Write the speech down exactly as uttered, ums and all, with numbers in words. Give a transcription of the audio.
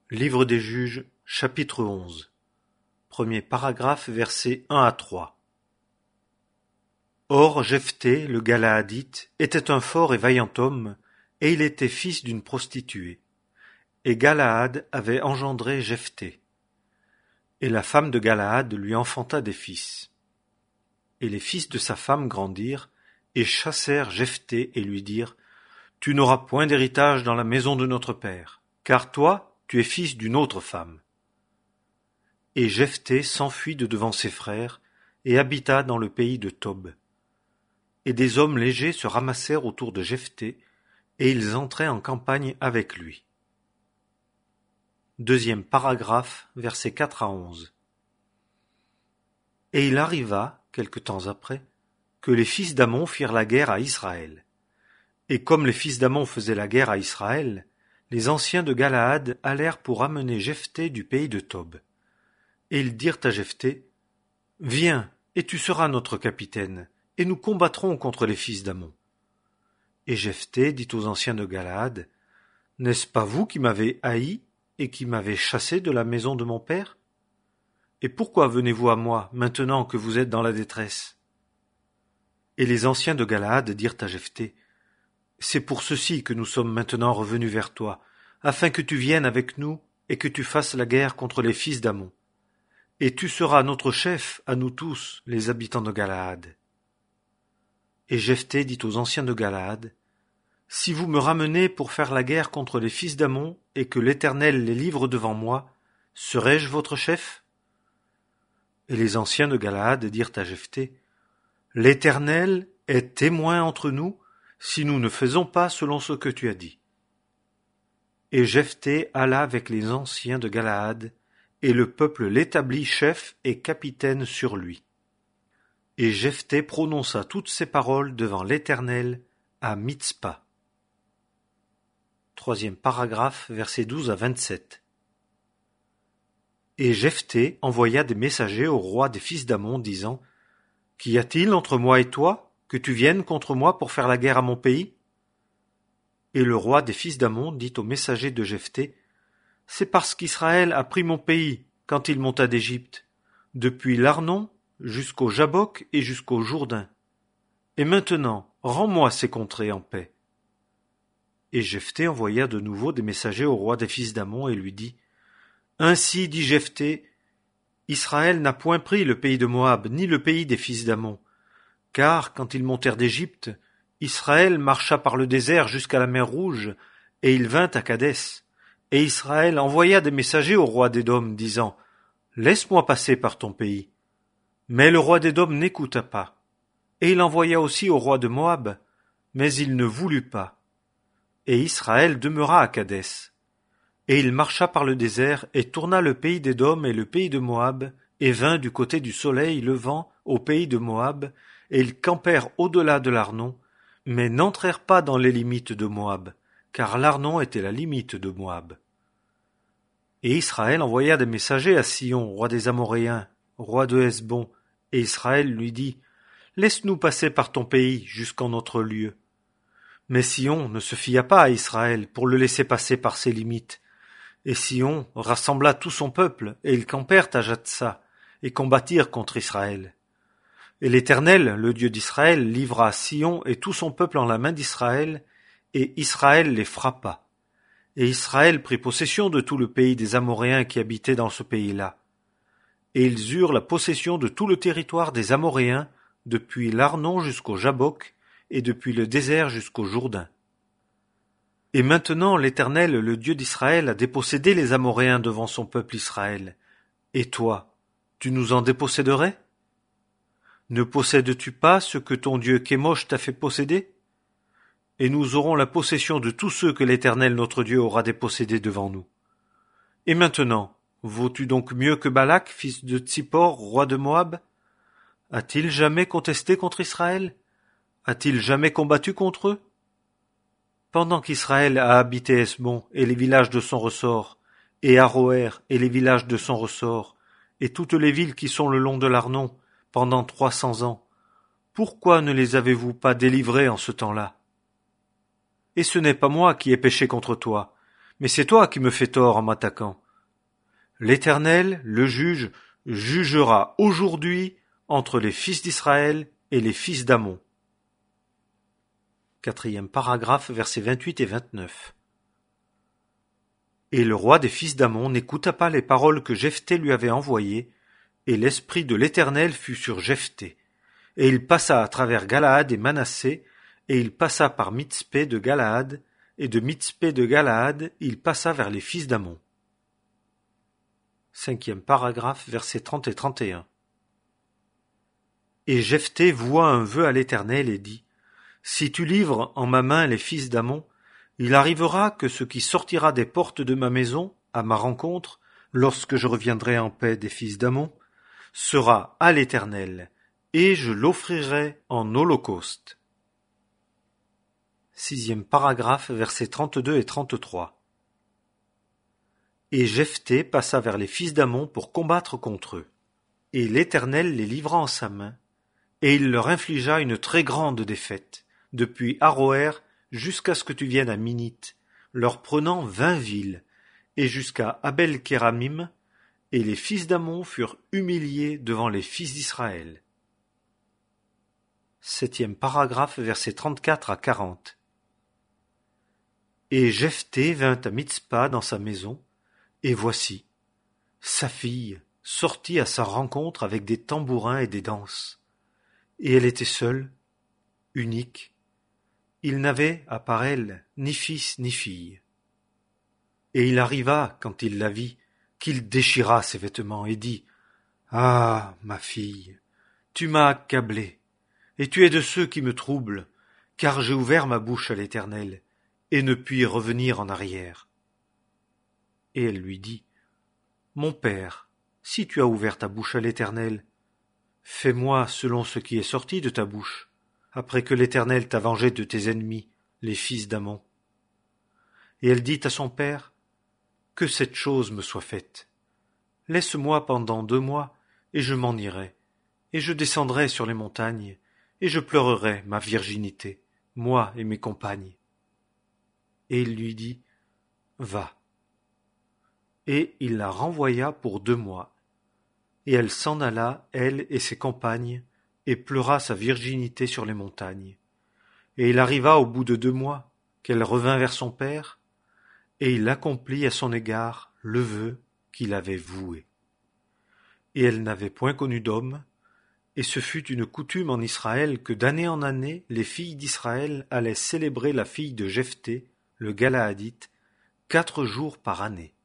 Livre des Juges, chapitre onze. Premier paragraphe, versets un à trois. Or Jephthé, le Galaadite, était un fort et vaillant homme, et il était fils d'une prostituée. Et Galaad avait engendré Jephthé. Et la femme de Galaad lui enfanta des fils. Et les fils de sa femme grandirent, et chassèrent Jephthé, et lui dirent : Tu n'auras point d'héritage dans la maison de notre père, car toi, tu es fils d'une autre femme. Et Jephthé s'enfuit de devant ses frères, et habita dans le pays de Tob. Et des hommes légers se ramassèrent autour de Jephthé, et ils entraient en campagne avec lui. Deuxième paragraphe, versets quatre à onze. Et il arriva, quelque temps après, que les fils d'Ammon firent la guerre à Israël. Et comme les fils d'Ammon faisaient la guerre à Israël, les anciens de Galaad allèrent pour amener Jephthé du pays de Tob. Et ils dirent à Jephthé : Viens, et tu seras notre capitaine, et nous combattrons contre les fils d'Ammon. Et Jephthé dit aux anciens de Galaad : N'est-ce pas vous qui m'avez haï et qui m'avez chassé de la maison de mon père ? Et pourquoi venez-vous à moi maintenant que vous êtes dans la détresse ? Et les anciens de Galaad dirent à Jephthé : C'est pour ceci que nous sommes maintenant revenus vers toi, afin que tu viennes avec nous et que tu fasses la guerre contre les fils d'Ammon. Et tu seras notre chef à nous tous, les habitants de Galaad. Et Jephthé dit aux anciens de Galaad : Si vous me ramenez pour faire la guerre contre les fils d'Ammon et que l'Éternel les livre devant moi, serai-je votre chef ? Et les anciens de Galaad dirent à Jephthé : L'Éternel est témoin entre nous, si nous ne faisons pas selon ce que tu as dit. Et Jephthé alla avec les anciens de Galaad, et le peuple l'établit chef et capitaine sur lui. Et Jephthé prononça toutes ces paroles devant l'Éternel à Mitzpa. Troisième paragraphe, versets douze à vingt-sept. Et Jephthé envoya des messagers au roi des fils d'Ammon, disant : Qu'y a-t-il entre moi et toi, que tu viennes contre moi pour faire la guerre à mon pays ? Et le roi des fils d'Ammon dit aux messagers de Jephthé : C'est parce qu'Israël a pris mon pays quand il monta d'Égypte, depuis l'Arnon jusqu'au Jabbok et jusqu'au Jourdain. Et maintenant, rends-moi ces contrées en paix. Et Jephthé envoya de nouveau des messagers au roi des fils d'Ammon et lui dit : Ainsi dit Jephthé, Israël n'a point pris le pays de Moab, ni le pays des fils d'Ammon. Car, quand ils montèrent d'Égypte, Israël marcha par le désert jusqu'à la mer Rouge, et il vint à Kadès. Et Israël envoya des messagers au roi d'Édom, disant : Laisse-moi passer par ton pays. Mais le roi d'Édom n'écouta pas. Et il envoya aussi au roi de Moab, mais il ne voulut pas. Et Israël demeura à Kadès. Et il marcha par le désert, et tourna le pays d'Édom et le pays de Moab, et vint du côté du soleil levant au pays de Moab, et ils campèrent au-delà de l'Arnon, mais n'entrèrent pas dans les limites de Moab, car l'Arnon était la limite de Moab. Et Israël envoya des messagers à Sion, roi des Amoréens, roi de Hesbon, et Israël lui dit : Laisse-nous passer par ton pays jusqu'en notre lieu. Mais Sion ne se fia pas à Israël pour le laisser passer par ses limites. Et Sion rassembla tout son peuple, et ils campèrent à Jatsa, et combattirent contre Israël. Et l'Éternel, le Dieu d'Israël, livra Sion et tout son peuple en la main d'Israël, et Israël les frappa. Et Israël prit possession de tout le pays des Amoréens qui habitaient dans ce pays-là. Et ils eurent la possession de tout le territoire des Amoréens, depuis l'Arnon jusqu'au Jabbok, et depuis le désert jusqu'au Jourdain. Et maintenant l'Éternel, le Dieu d'Israël, a dépossédé les Amoréens devant son peuple Israël. Et toi, tu nous en déposséderais ? Ne possèdes-tu pas ce que ton Dieu Kémosh t'a fait posséder ? Et nous aurons la possession de tous ceux que l'Éternel notre Dieu aura dépossédés devant nous. Et maintenant, vaux-tu donc mieux que Balak, fils de Tsippor, roi de Moab ? A-t-il jamais contesté contre Israël ? A-t-il jamais combattu contre eux ? Pendant qu'Israël a habité Hesbon et les villages de son ressort, et Aroër et les villages de son ressort, et toutes les villes qui sont le long de l'Arnon, pendant trois cents ans, pourquoi ne les avez-vous pas délivrés en ce temps-là ? Et ce n'est pas moi qui ai péché contre toi, Mais c'est toi qui me fais tort en m'attaquant. L'Éternel, le juge, jugera aujourd'hui entre les fils d'Israël et les fils d'Amon. Quatrième paragraphe, versets vingt-huit et vingt-neuf. Et le roi des fils d'Amon n'écouta pas les paroles que Jephthé lui avait envoyées, et l'esprit de l'Éternel fut sur Jephthé. Et il passa à travers Galaad et Manassé, et il passa par Mitzpé de Galaad, et de Mitzpé de Galaad, il passa vers les fils d'Amon. Cinquième paragraphe, versets trente et trente et un. Et Jephthé voua un vœu à l'Éternel et dit, si tu livres en ma main les fils d'Amon, il arrivera que ce qui sortira des portes de ma maison, à ma rencontre, lorsque je reviendrai en paix des fils d'Amon, sera à l'Éternel, et je l'offrirai en holocauste. Sixième paragraphe, versets trente-deux et trente-trois. Et Jephthé passa vers les fils d'Amon pour combattre contre eux. Et l'Éternel les livra en sa main, et il leur infligea une très grande défaite, depuis Aroër jusqu'à ce que tu viennes à Minite, leur prenant vingt villes, et jusqu'à Abel-Kéramim, et les fils d'Amon furent humiliés devant les fils d'Israël. Septième paragraphe, versets trente-quatre à quarante. Et Jephthé vint à Mitzpa dans sa maison, et voici, sa fille sortit à sa rencontre avec des tambourins et des danses. Et elle était seule, unique. Il n'avait, à part elle, ni fils ni fille. Et il arriva, quand il la vit, qu'il déchira ses vêtements et dit, « Ah, ma fille, tu m'as accablé, et tu es de ceux qui me troublent, car j'ai ouvert ma bouche à l'Éternel, et ne puis revenir en arrière. » Et elle lui dit, « Mon père, si tu as ouvert ta bouche à l'Éternel, fais-moi selon ce qui est sorti de ta bouche, après que l'Éternel t'a vengé de tes ennemis, les fils d'Amon. » Et elle dit à son père, « Que cette chose me soit faite. Laisse-moi pendant deux mois, et je m'en irai, et je descendrai sur les montagnes, et je pleurerai ma virginité, moi et mes compagnes. » Et il lui dit, « Va. » Et il la renvoya pour deux mois. Et elle s'en alla, elle et ses compagnes, et pleura sa virginité sur les montagnes. Et il arriva au bout de deux mois, qu'elle revint vers son père, et il accomplit à son égard le vœu qu'il avait voué. Et elle n'avait point connu d'homme, et ce fut une coutume en Israël que d'année en année les filles d'Israël allaient célébrer la fille de Jephthé, le Galaadite, quatre jours par année.